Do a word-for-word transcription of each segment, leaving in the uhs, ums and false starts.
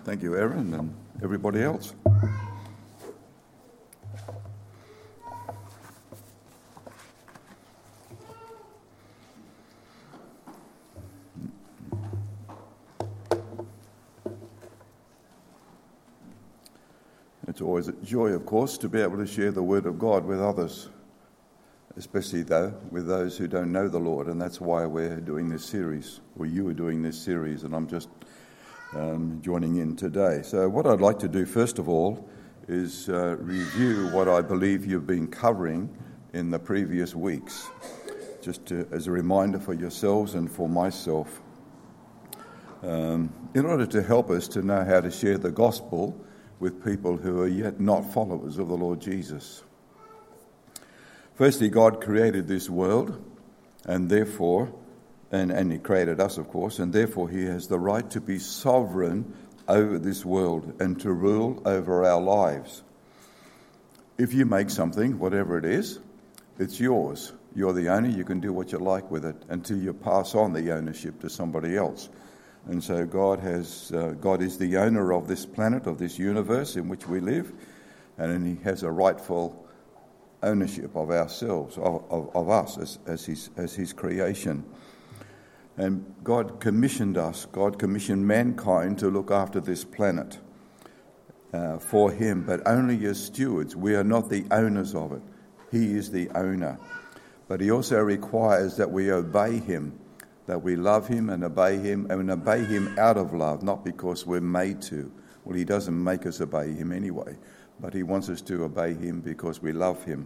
Thank you, Aaron, and everybody else. It's always a joy, of course, to be able to share the Word of God with others, especially, though, with those who don't know the Lord, and that's why we're doing this series, or you are doing this series, and I'm just um, joining in today. So what I'd like to do, first of all, is uh, review what I believe you've been covering in the previous weeks, just to, as a reminder for yourselves and for myself, um, in order to help us to know how to share the gospel with people who are yet not followers of the Lord Jesus. Firstly, God created this world, and therefore, and, and He created us, of course, and therefore He has the right to be sovereign over this world and to rule over our lives. If you make something, whatever it is, it's yours. You're the owner, you can do what you like with it until you pass on the ownership to somebody else. And so God has, uh, God is the owner of this planet, of this universe in which we live, and He has a rightful ownership of ourselves, of, of, of us as, as His as His creation. And God commissioned us, God commissioned mankind to look after this planet uh, for Him, but only as stewards. We are not the owners of it. He is the owner. But He also requires that we obey Him, that we love Him and obey Him, and obey Him out of love, not because we're made to. Well, He doesn't make us obey Him anyway, but He wants us to obey Him because we love Him.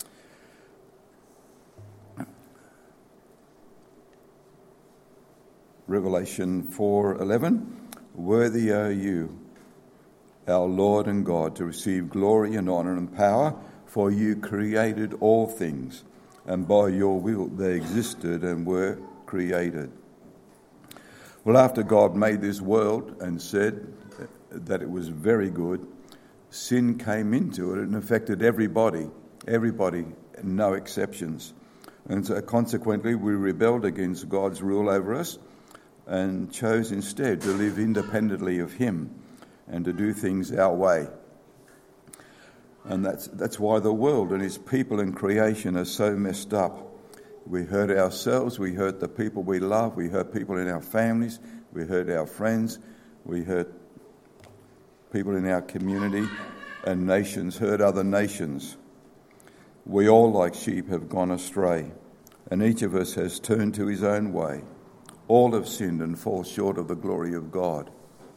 Revelation four eleven, worthy are you, our Lord and God, to receive glory and honour and power, for you created all things, and by your will they existed and were created. Well, after God made this world and said that it was very good, sin came into it and affected everybody, everybody, no exceptions. And so consequently we rebelled against God's rule over us and chose instead to live independently of Him and to do things our way. And that's that's why the world and His people and creation are so messed up. We hurt ourselves, we hurt the people we love, we hurt people in our families, we hurt our friends, we hurt people in our community, and nations hurt other nations. We all, like sheep, have gone astray, and each of us has turned to his own way. All have sinned and fall short of the glory of God.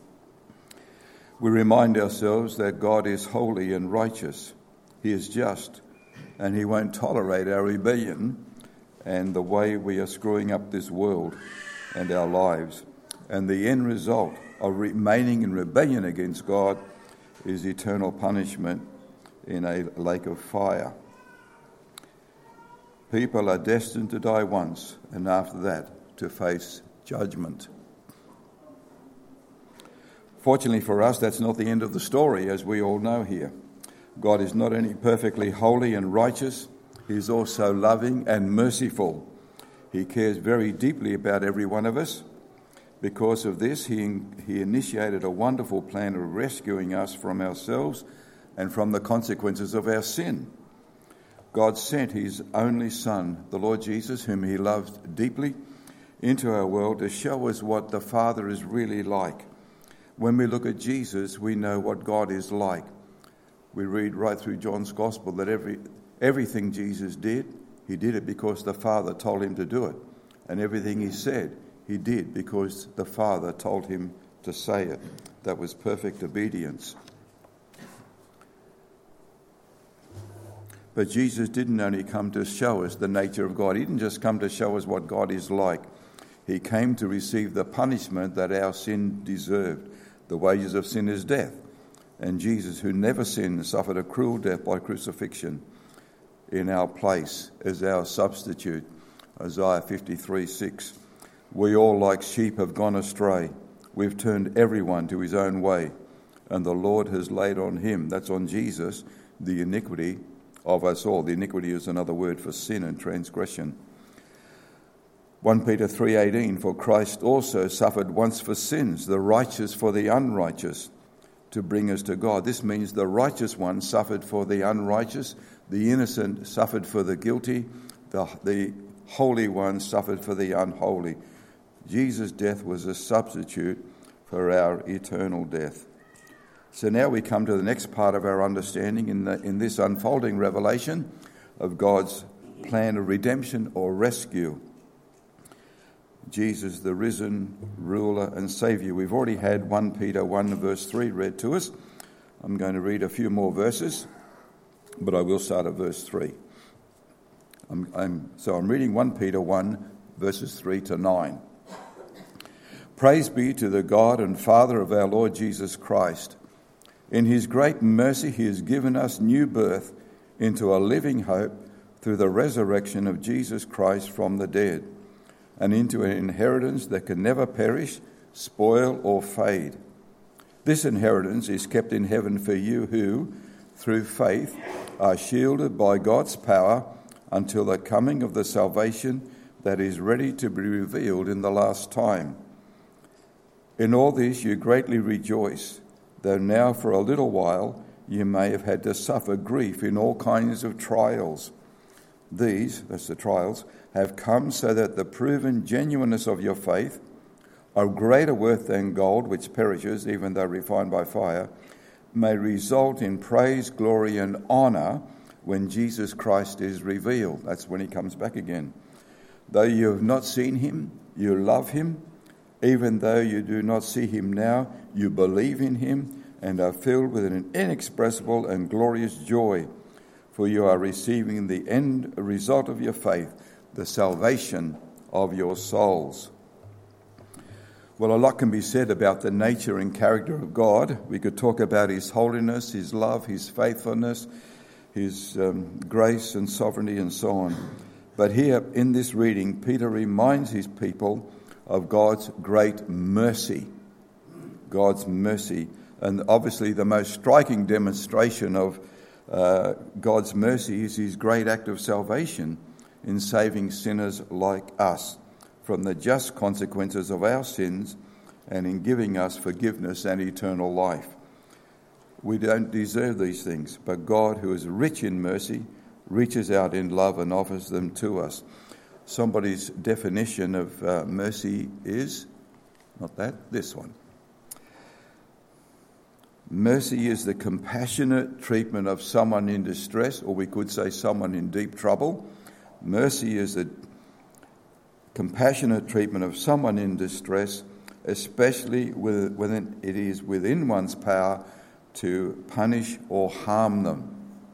We remind ourselves that God is holy and righteous. He is just, and He won't tolerate our rebellion and the way we are screwing up this world and our lives. And the end result of remaining in rebellion against God is eternal punishment in a lake of fire. People are destined to die once, and after that to face judgment. Fortunately for us, that's not the end of the story, as we all know here. God is not only perfectly holy and righteous, He is also loving and merciful. He cares very deeply about every one of us. Because of this, he, he initiated a wonderful plan of rescuing us from ourselves and from the consequences of our sin. God sent His only Son, the Lord Jesus, whom He loved deeply, into our world to show us what the Father is really like. When we look at Jesus, we know what God is like. We read right through John's Gospel that every everything Jesus did, He did it because the Father told Him to do it. And everything He said, He did because the Father told Him to say it. That was perfect obedience. But Jesus didn't only come to show us the nature of God. He didn't just come to show us what God is like. He came to receive the punishment that our sin deserved. The wages of sin is death. And Jesus, who never sinned, suffered a cruel death by crucifixion in our place as our substitute. Isaiah fifty-three six. We all like sheep have gone astray. We've turned everyone to his own way. And the Lord has laid on Him, that's on Jesus, the iniquity of us all. The iniquity is another word for sin and transgression. First Peter three eighteen, for Christ also suffered once for sins, the righteous for the unrighteous, to bring us to God. This means the righteous one suffered for the unrighteous, the innocent suffered for the guilty, the, the holy one suffered for the unholy. Jesus' death was a substitute for our eternal death. So now we come to the next part of our understanding in, the, in this unfolding revelation of God's plan of redemption or rescue. Jesus, the risen ruler and saviour. We've already had First Peter one verse three read to us. I'm going to read a few more verses, but I will start at verse three. I'm, I'm, so I'm reading First Peter one verses three to nine. Praise be to the God and Father of our Lord Jesus Christ. In his great mercy he has given us new birth into a living hope through the resurrection of Jesus Christ from the dead, and into an inheritance that can never perish, spoil, or fade. This inheritance is kept in heaven for you who, through faith, are shielded by God's power until the coming of the salvation that is ready to be revealed in the last time. In all this you greatly rejoice, though now for a little while you may have had to suffer grief in all kinds of trials. These, that's the trials, have come so that the proven genuineness of your faith, of greater worth than gold which perishes even though refined by fire, may result in praise, glory and honour when Jesus Christ is revealed. That's when he comes back again. Though you have not seen him, you love him. Even though you do not see him now, you believe in him and are filled with an inexpressible and glorious joy, for you are receiving the end result of your faith, the salvation of your souls. Well, a lot can be said about the nature and character of God. We could talk about his holiness, his love, his faithfulness, his um, grace and sovereignty and so on. But here in this reading, Peter reminds his people of God's great mercy. God's mercy. And obviously the most striking demonstration of uh, God's mercy is his great act of salvation in saving sinners like us from the just consequences of our sins and in giving us forgiveness and eternal life. We don't deserve these things, but God, who is rich in mercy, reaches out in love and offers them to us. Somebody's definition of uh, mercy is, not that, this one. Mercy is the compassionate treatment of someone in distress, or we could say someone in deep trouble. Mercy is the compassionate treatment of someone in distress, especially when it is within one's power to punish or harm them.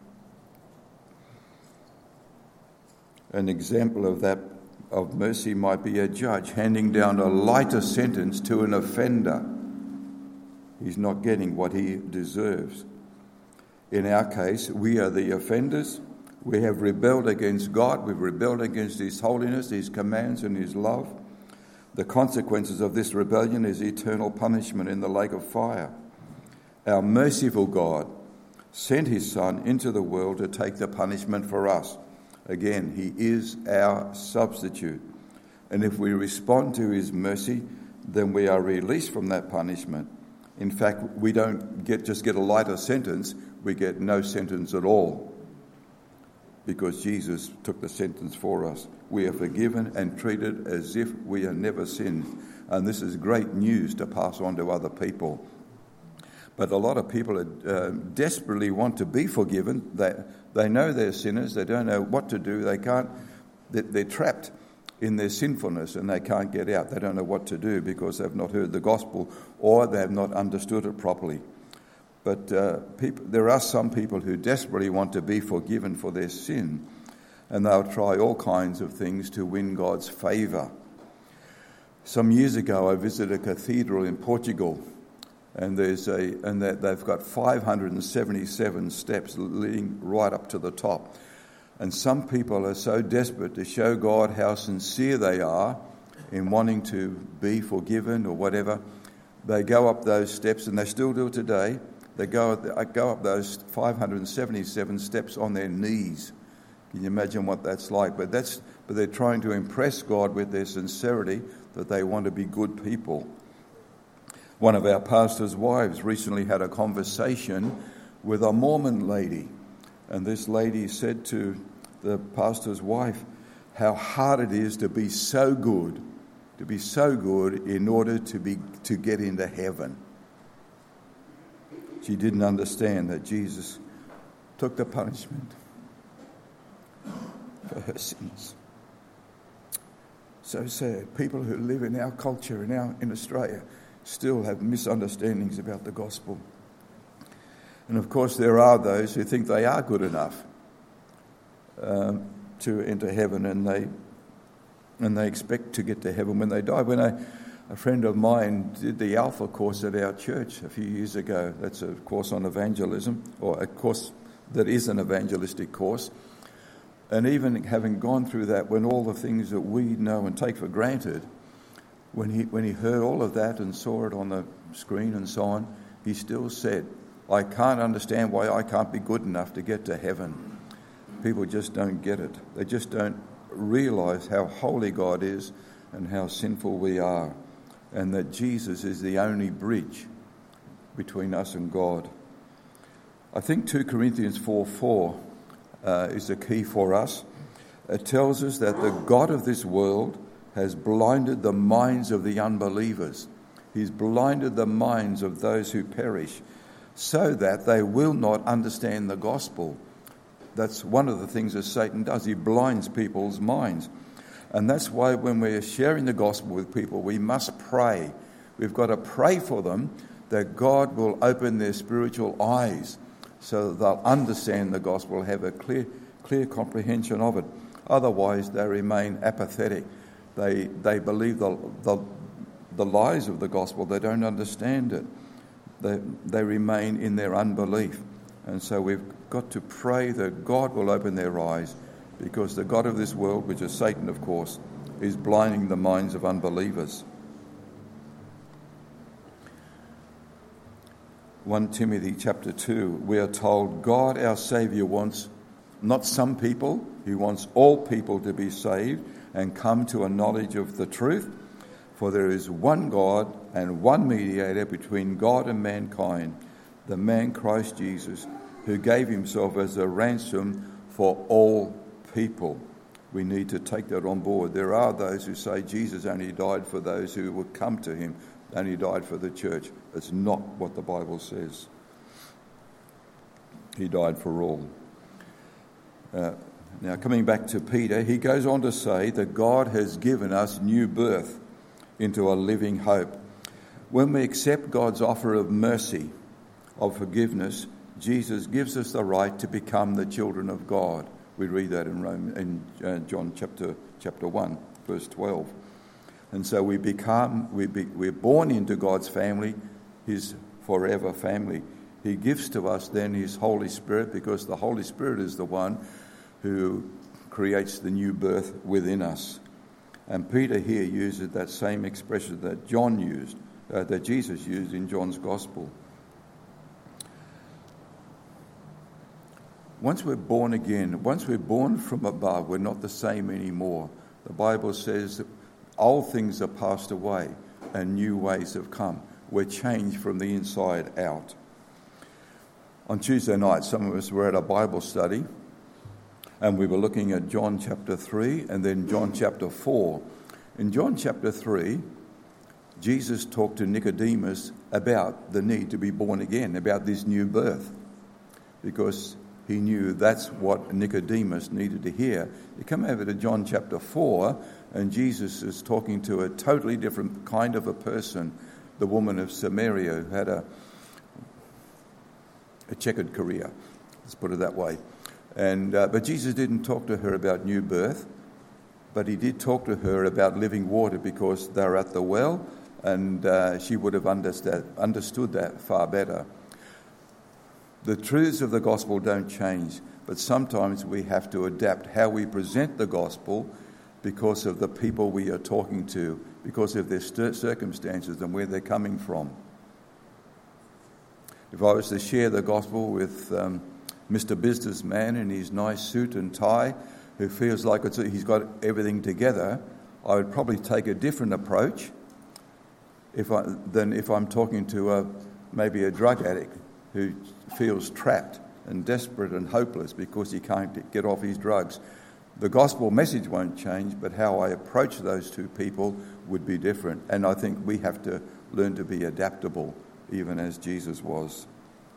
An example of that, of mercy, might be a judge handing down a lighter sentence to an offender. He's not getting what he deserves. In our case, we are the offenders. We have rebelled against God. We've rebelled against his holiness, his commands and his love. The consequences of this rebellion is eternal punishment in the lake of fire. Our merciful God sent his Son into the world to take the punishment for us. Again, he is our substitute. And if we respond to his mercy, then we are released from that punishment. In fact, we don't get just get a lighter sentence, we get no sentence at all. Because Jesus took the sentence for us. We are forgiven and treated as if we have never sinned. And this is great news to pass on to other people. But a lot of people are, uh, desperately want to be forgiven. They, they know they're sinners. They don't know what to do. They can't. They're, they're trapped in their sinfulness and they can't get out. They don't know what to do because they've not heard the gospel or they have not understood it properly. But uh, people, there are some people who desperately want to be forgiven for their sin, and they'll try all kinds of things to win God's favour. Some years ago, I visited a cathedral in Portugal. And there's a and they've got five hundred seventy-seven steps leading right up to the top. And some people are so desperate to show God how sincere they are in wanting to be forgiven or whatever. They go up those steps, and they still do it today. They go go up those five hundred seventy-seven steps on their knees Can you imagine what that's like? But that's but they're trying to impress God with their sincerity, that they want to be good people. One of our pastor's wives recently had a conversation with a Mormon lady, and this lady said to the pastor's wife how hard it is to be so good, to be so good in order to be to get into heaven. She didn't understand that Jesus took the punishment for her sins. So sad. People who live in our culture, in our in Australia, still have misunderstandings about the gospel. And of course there are those who think they are good enough um, to enter heaven, and they and they expect to get to heaven when they die. When I, a friend of mine did the Alpha course at our church a few years ago, that's a course on evangelism, or a course that is an evangelistic course, and even having gone through that, when all the things that we know and take for granted, when he when he heard all of that and saw it on the screen and so on, he still said, I can't understand why I can't be good enough to get to heaven. People just don't get it. They just don't realise how holy God is and how sinful we are, and that Jesus is the only bridge between us and God. I think Second Corinthians four four uh, is the key for us. It tells us that the God of this world has blinded the minds of the unbelievers. He's blinded the minds of those who perish, so that they will not understand the gospel. That's one of the things that Satan does. He blinds people's minds. And that's why when we're sharing the gospel with people, we must pray. We've got to pray for them that God will open their spiritual eyes so that they'll understand the gospel, have a clear clear comprehension of it. Otherwise, they remain apathetic. They they believe the, the, the lies of the gospel. They don't understand it. They, they remain in their unbelief. And so we've got to pray that God will open their eyes, because the God of this world, which is Satan, of course, is blinding the minds of unbelievers. First Timothy chapter two, we are told God, our Saviour, wants not some people, he wants all people to be saved and come to a knowledge of the truth. For there is one God and one mediator between God and mankind, the man Christ Jesus, who gave himself as a ransom for all people. We need to take that on board. There are those who say Jesus only died for those who would come to him, only died for the church. It's not what the Bible says. He died for all. Uh, now, coming back to Peter, he goes on to say that God has given us new birth into a living hope. When we accept God's offer of mercy, of forgiveness, Jesus gives us the right to become the children of God. We read that in Rome, in uh, John chapter chapter one, verse twelve. And so we become, we be, we're born into God's family, his forever family. He gives to us then his Holy Spirit, because the Holy Spirit is the one who creates the new birth within us. And Peter here uses that same expression that John used, uh, that Jesus used in John's Gospel. Once we're born again, once we're born from above, we're not the same anymore. The Bible says that old things are passed away and new ways have come. We're changed from the inside out. On Tuesday night, some of us were at a Bible study, and we were looking at John chapter three and then John chapter four. In John chapter three, Jesus talked to Nicodemus about the need to be born again, about this new birth, because he knew that's what Nicodemus needed to hear. You come over to John chapter four, and Jesus is talking to a totally different kind of a person, the woman of Samaria, who had a, a checkered career, let's put it that way. And uh, but Jesus didn't talk to her about new birth, but he did talk to her about living water, because they were at the well, and uh, she would have understood, understood that far better. The truths of the gospel don't change, but sometimes we have to adapt how we present the gospel because of the people we are talking to, because of their circumstances and where they're coming from. If I was to share the gospel with um, Mister Businessman in his nice suit and tie who feels like it's, he's got everything together, I would probably take a different approach if I, than if I'm talking to a, maybe a drug addict who feels trapped and desperate and hopeless because he can't get off his drugs. The gospel message won't change, but how I approach those two people would be different. And I think we have to learn to be adaptable, even as Jesus was.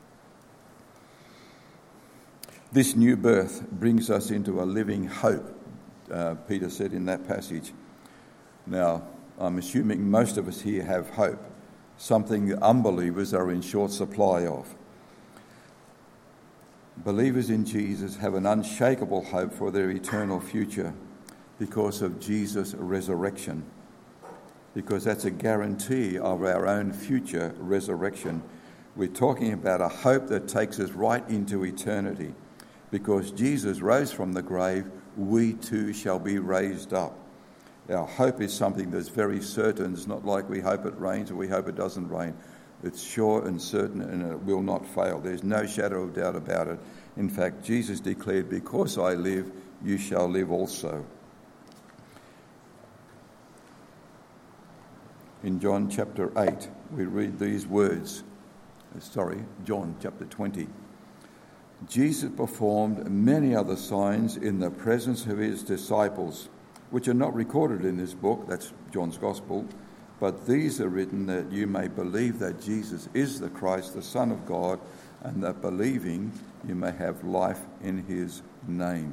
This new birth brings us into a living hope, uh, Peter said in that passage. Now, I'm assuming most of us here have hope, something that unbelievers are in short supply of. Believers in Jesus have an unshakable hope for their eternal future because of Jesus' resurrection, because that's a guarantee of our own future resurrection. We're talking about a hope that takes us right into eternity. Because Jesus rose from the grave, we too shall be raised up. Our hope is something that's very certain. It's not like we hope it rains or we hope it doesn't rain. It's sure and certain, and it will not fail. There's no shadow of doubt about it. In fact, Jesus declared, because I live, you shall live also. In John chapter eight, we read these words. Sorry, John chapter twenty. Jesus performed many other signs in the presence of his disciples, which are not recorded in this book, that's John's Gospel, but these are written that you may believe that Jesus is the Christ, the Son of God, and that believing you may have life in his name.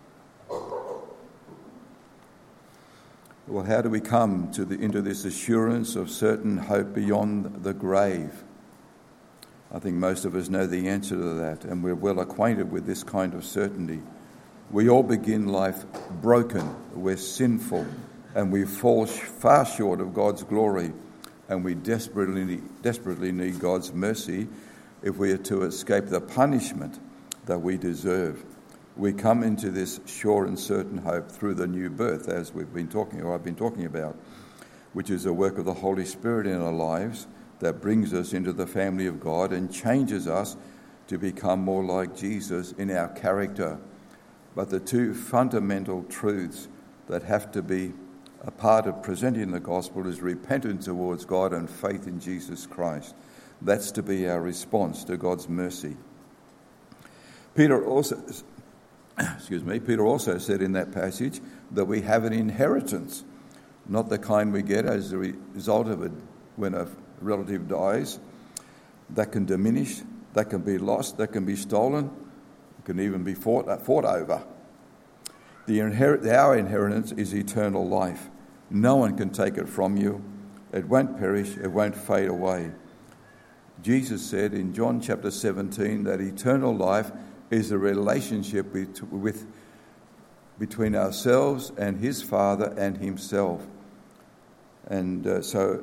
Well, how do we come to the, into this assurance of certain hope beyond the grave? I think most of us know the answer to that, and we're well acquainted with this kind of certainty. We all begin life broken, we're sinful, and we fall far short of God's glory, and we desperately, desperately need God's mercy if we are to escape the punishment that we deserve. We come into this sure and certain hope through the new birth, as we've been talking, or I've been talking about, which is a work of the Holy Spirit in our lives that brings us into the family of God and changes us to become more like Jesus in our character. But the two fundamental truths that have to be a part of presenting the gospel is repentance towards God and faith in Jesus Christ. That's to be our response to God's mercy. Peter also, excuse me, Peter also said in that passage that we have an inheritance, not the kind we get as a result of it when a relative dies. That can diminish, that can be lost, that can be stolen, it can even be fought, uh, fought over. The inherit, our inheritance is eternal life. No one can take it from you. It won't perish, it won't fade away. Jesus said in John chapter seventeen that eternal life is a relationship with, with between ourselves and his Father and himself. And uh, so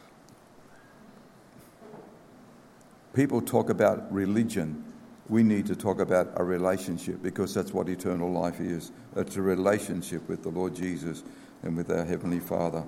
people talk about religion. We need to talk about a relationship, because that's what eternal life is. It's a relationship with the Lord Jesus and with our Heavenly Father.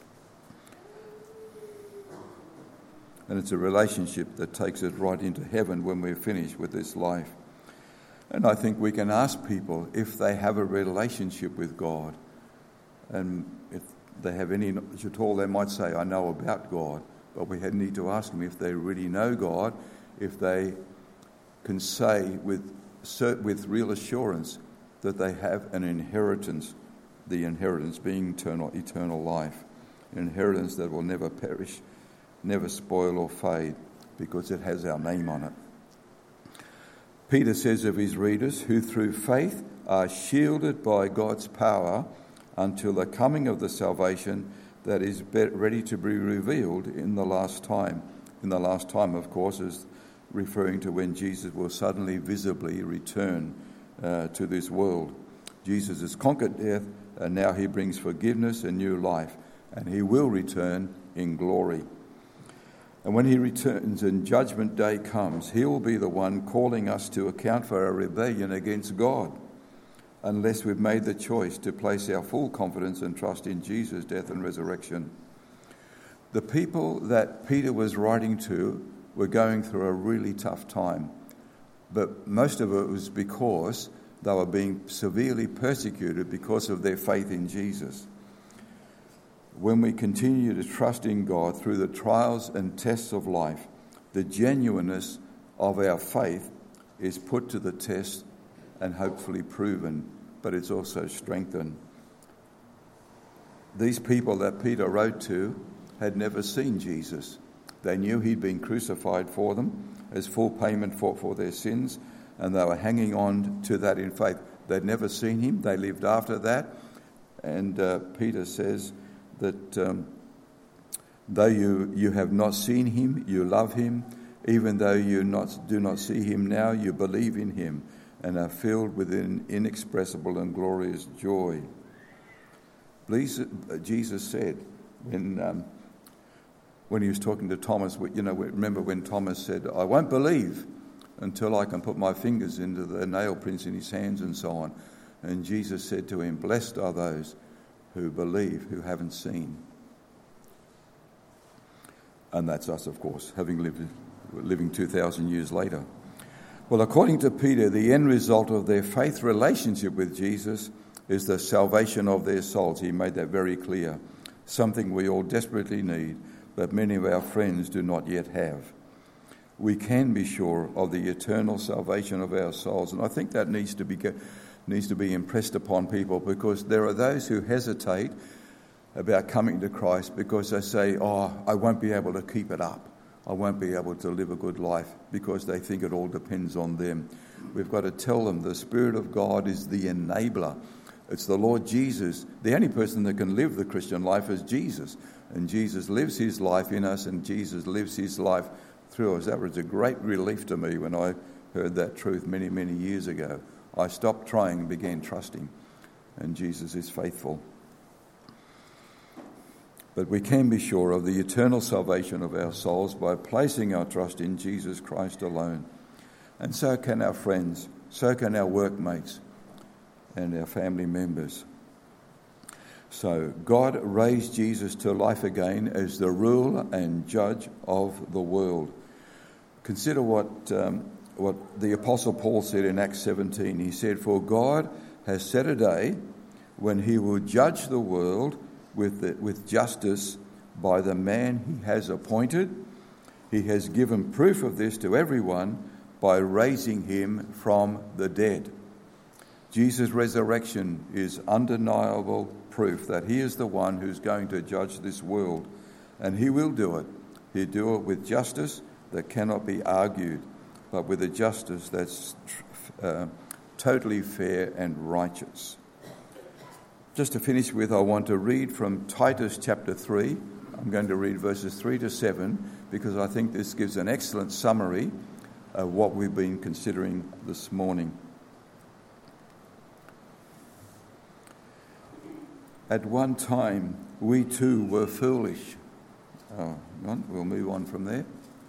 And it's a relationship that takes us right into heaven when we're finished with this life. And I think we can ask people if they have a relationship with God. And if they have any knowledge at all, they might say, I know about God. But we need to ask them if they really know God, if they can say with with real assurance that they have an inheritance, the inheritance being eternal, eternal life, an inheritance that will never perish, never spoil or fade, because it has our name on it. Peter says of his readers, who through faith are shielded by God's power until the coming of the salvation that is ready to be revealed in the last time. In the last time, of course, is referring to when Jesus will suddenly visibly return uh, to this world. Jesus has conquered death, and now he brings forgiveness and new life, and he will return in glory. And when he returns and judgment day comes, he will be the one calling us to account for our rebellion against God, unless we've made the choice to place our full confidence and trust in Jesus' death and resurrection. The people that Peter was writing to were going through a really tough time. but most of it was because they were being severely persecuted because of their faith in Jesus. When we continue to trust in God through the trials and tests of life, the genuineness of our faith is put to the test and hopefully proven, but it's also strengthened. These people that Peter wrote to had never seen Jesus. They knew he'd been crucified for them as full payment for, for their sins, and they were hanging on to that in faith. They'd never seen him. They lived after that. And uh, Peter says that um, though you, you have not seen him, you love him. Even though you not, do not see him now, you believe in him and are filled with an inexpressible and glorious joy. Jesus said when um, when he was talking to Thomas, you know, remember when Thomas said, I won't believe until I can put my fingers into the nail prints in his hands and so on. And Jesus said to him, blessed are those who believe, who haven't seen. And that's us, of course, having lived living two thousand years later. Well, according to Peter, the end result of their faith relationship with Jesus is the salvation of their souls. He made that very clear, something we all desperately need, but many of our friends do not yet have. We can be sure of the eternal salvation of our souls, and I think that needs to be needs to be impressed upon people, because there are those who hesitate about coming to Christ because they say, oh, I won't be able to keep it up. I won't be able to live a good life, because they think it all depends on them. We've got to tell them the Spirit of God is the enabler. It's the Lord Jesus. The only person that can live the Christian life is Jesus. And Jesus lives his life in us, and Jesus lives his life through us. That was a great relief to me when I heard that truth many, many years ago. I stopped trying and began trusting. And Jesus is faithful. But we can be sure of the eternal salvation of our souls by placing our trust in Jesus Christ alone. And so can our friends, so can our workmates and our family members. So God raised Jesus to life again as the ruler and judge of the world. Consider what um, what the Apostle Paul said in Acts seventeen. He said, for God has set a day when he will judge the world with the, with justice by the man he has appointed. He has given proof of this to everyone by raising him from the dead. Jesus' resurrection is undeniable proof that he is the one who's going to judge this world, and he will do it. He'll do it with justice that cannot be argued, but with a justice that's uh, totally fair and righteous. Just to finish with, I want to read from Titus chapter three. I'm going to read verses three to seven because I think this gives an excellent summary of what we've been considering this morning. At one time, we too were foolish. Oh, hang on, we'll move on from there.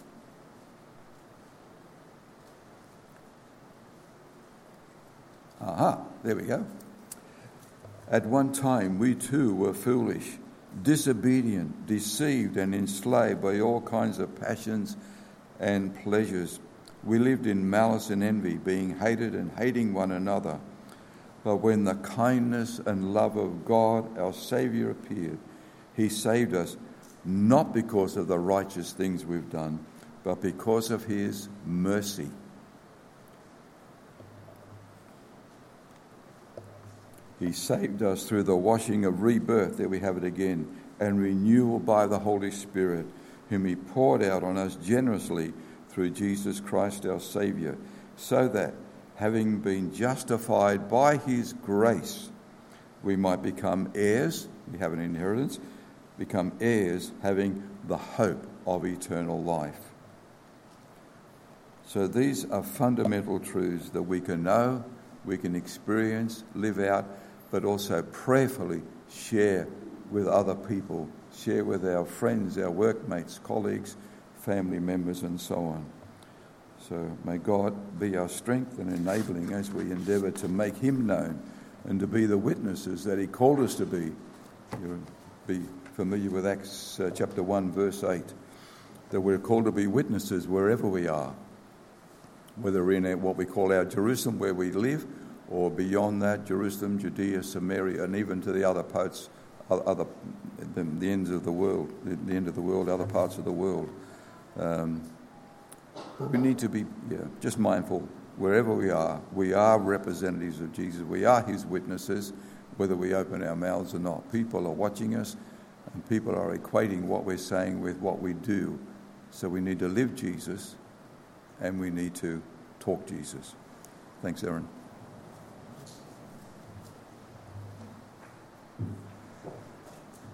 Aha, there we go. At one time, we too were foolish, disobedient, deceived and enslaved by all kinds of passions and pleasures. We lived in malice and envy, being hated and hating one another. But when the kindness and love of God, our Saviour, appeared, he saved us not because of the righteous things we've done, but because of his mercy. He saved us through the washing of rebirth, there we have it again, and renewal by the Holy Spirit, whom he poured out on us generously through Jesus Christ our Saviour, so that, having been justified by his grace, we might become heirs, we have an inheritance, become heirs having the hope of eternal life. So these are fundamental truths that we can know, we can experience, live out, but also prayerfully share with other people, share with our friends, our workmates, colleagues, family members, and so on. So may God be our strength and enabling as we endeavour to make him known and to be the witnesses that he called us to be. You'll be familiar with Acts uh, chapter one, verse eight, that we're called to be witnesses wherever we are. whether in what we call our Jerusalem where we live, or beyond that, Jerusalem, Judea, Samaria, and even to the other parts, other the, the ends of the world, the, the end of the world, other parts of the world. Um, we need to be yeah, just mindful. Wherever we are, we are representatives of Jesus. We are his witnesses, whether we open our mouths or not. People are watching us, and people are equating what we're saying with what we do. So we need to live Jesus, and we need to talk Jesus. Thanks, Aaron.